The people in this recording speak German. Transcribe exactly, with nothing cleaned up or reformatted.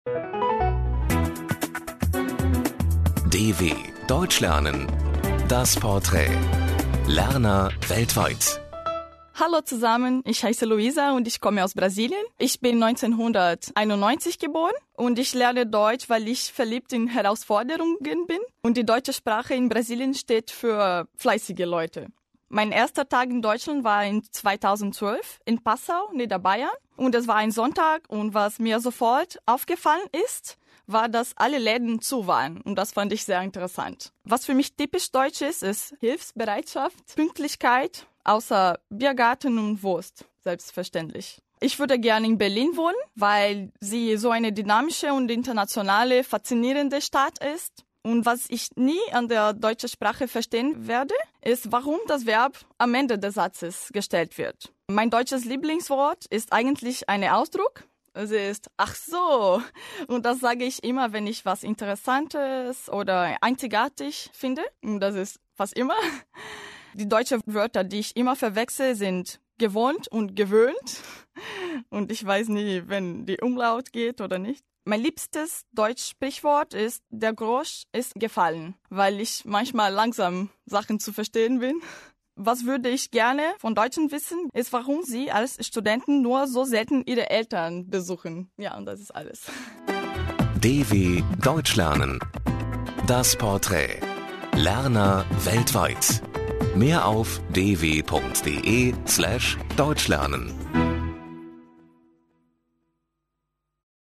D W Deutsch lernen. Das Porträt. Lerner weltweit. Hallo zusammen, ich heiße Luisa und ich komme aus Brasilien. Ich bin neunzehnhunderteinundneunzig geboren und ich lerne Deutsch, weil ich verliebt in Herausforderungen bin. Und die deutsche Sprache in Brasilien steht für fleißige Leute. Mein erster Tag in Deutschland war in zweitausendzwölf in Passau, Niederbayern. Und es war ein Sonntag und was mir sofort aufgefallen ist, war, dass alle Läden zu waren. Und das fand ich sehr interessant. Was für mich typisch deutsch ist, ist Hilfsbereitschaft, Pünktlichkeit, außer Biergarten und Wurst, selbstverständlich. Ich würde gerne in Berlin wohnen, weil sie so eine dynamische und internationale, faszinierende Stadt ist. Und was ich nie an der deutschen Sprache verstehen werde, ist, warum das Verb am Ende des Satzes gestellt wird. Mein deutsches Lieblingswort ist eigentlich ein Ausdruck. Es ist ach so. Und das sage ich immer, wenn ich was Interessantes oder einzigartig finde. Und das ist fast immer. Die deutschen Wörter, die ich immer verwechsel, sind gewohnt und gewöhnt. Und ich weiß nie, wenn die Umlaut geht oder nicht. Mein liebstes Deutsch-Sprichwort ist, der Grosch ist gefallen, weil ich manchmal langsam Sachen zu verstehen bin. Was würde ich gerne von Deutschen wissen, ist, warum sie als Studenten nur so selten ihre Eltern besuchen. Ja, und das ist alles. D W Deutsch lernen. Das Porträt. Lerner weltweit. Mehr auf d w punkt d e slash deutschlernen.